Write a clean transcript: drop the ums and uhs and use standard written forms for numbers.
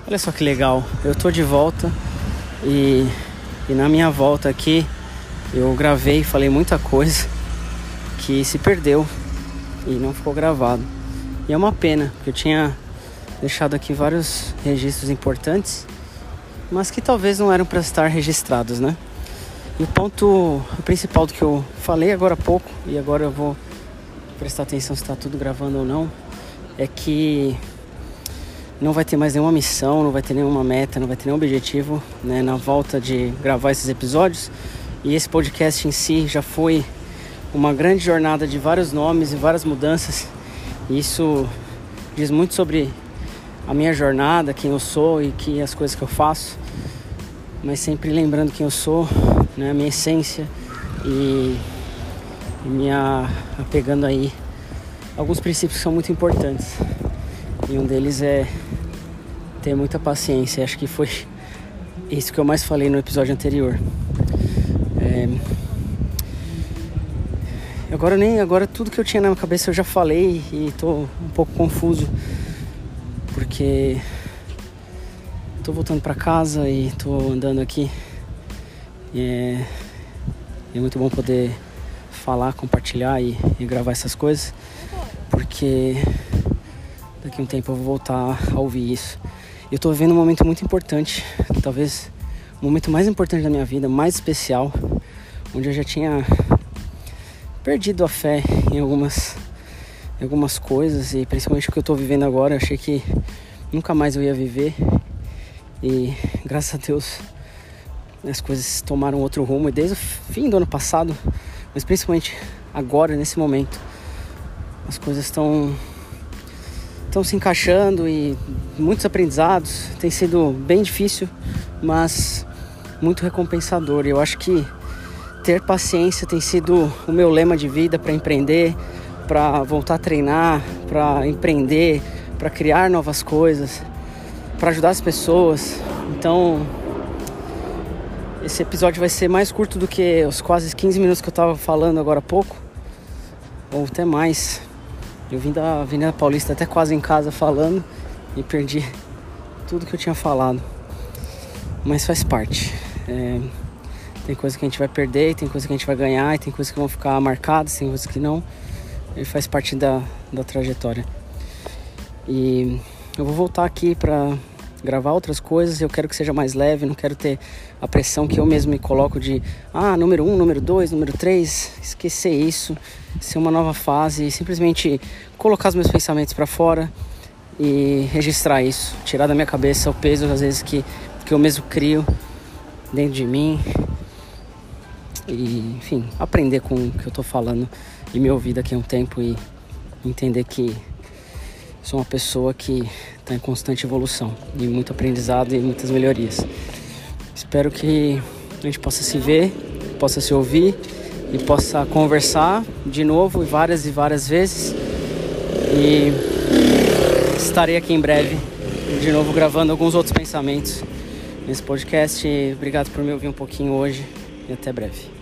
Olha só que legal, eu tô de volta e na minha volta aqui eu gravei, falei muita coisa que se perdeu e não ficou gravado. E é uma pena, porque eu tinha deixado aqui vários registros importantes, mas que talvez não eram para estar registrados, né? E o ponto principal do que eu falei agora há pouco, e agora eu vou prestar atenção se está tudo gravando ou não, é que não vai ter mais nenhuma missão, não vai ter nenhuma meta, não vai ter nenhum objetivo, né, na volta de gravar esses episódios. E esse podcast em si já foi uma grande jornada de vários nomes e várias mudanças. E isso diz muito sobre a minha jornada, quem eu sou e que as coisas que eu faço. Mas sempre lembrando quem eu sou, né, a minha essência e me apegando aí alguns princípios que são muito importantes. E um deles é ter muita paciência. Acho que foi isso que eu mais falei no episódio anterior. Agora tudo que eu tinha na minha cabeça eu já falei e tô um pouco confuso, porque tô voltando pra casa e tô andando aqui. É muito bom poder falar, compartilhar e gravar essas coisas, porque daqui a um tempo eu vou voltar a ouvir isso. Eu tô vivendo um momento muito importante, talvez o momento mais importante da minha vida, mais especial, onde eu já tinha perdido a fé em algumas coisas, e principalmente o que eu tô vivendo agora. Eu achei que nunca mais eu ia viver, e graças a Deus as coisas tomaram outro rumo, e desde o fim do ano passado, mas principalmente agora, nesse momento, as coisas estão se encaixando e muitos aprendizados. Tem sido bem difícil, mas muito recompensador. E eu acho que ter paciência tem sido o meu lema de vida para empreender, para voltar a treinar, para empreender, para criar novas coisas, para ajudar as pessoas. Então, esse episódio vai ser mais curto do que os quase 15 minutos que eu estava falando agora há pouco, ou até mais. Eu vim da Avenida Paulista até quase em casa falando e perdi tudo que eu tinha falado. Mas faz parte. Tem coisa que a gente vai perder, tem coisa que a gente vai ganhar, e tem coisas que vão ficar marcadas, tem coisas que não. Ele faz parte da trajetória. E eu vou voltar aqui para gravar outras coisas. Eu quero que seja mais leve, não quero ter a pressão que eu mesmo me coloco de número 1, número 2, número 3, esquecer isso, ser uma nova fase, e simplesmente colocar os meus pensamentos para fora e registrar isso, tirar da minha cabeça o peso às vezes que eu mesmo crio dentro de mim, e enfim, aprender com o que eu tô falando e me ouvir daqui a um tempo e entender que sou uma pessoa que está em constante evolução e muito aprendizado e muitas melhorias. Espero que a gente possa se ver, possa se ouvir e possa conversar de novo várias e várias vezes. E estarei aqui em breve de novo gravando alguns outros pensamentos nesse podcast. Obrigado por me ouvir um pouquinho hoje e até breve.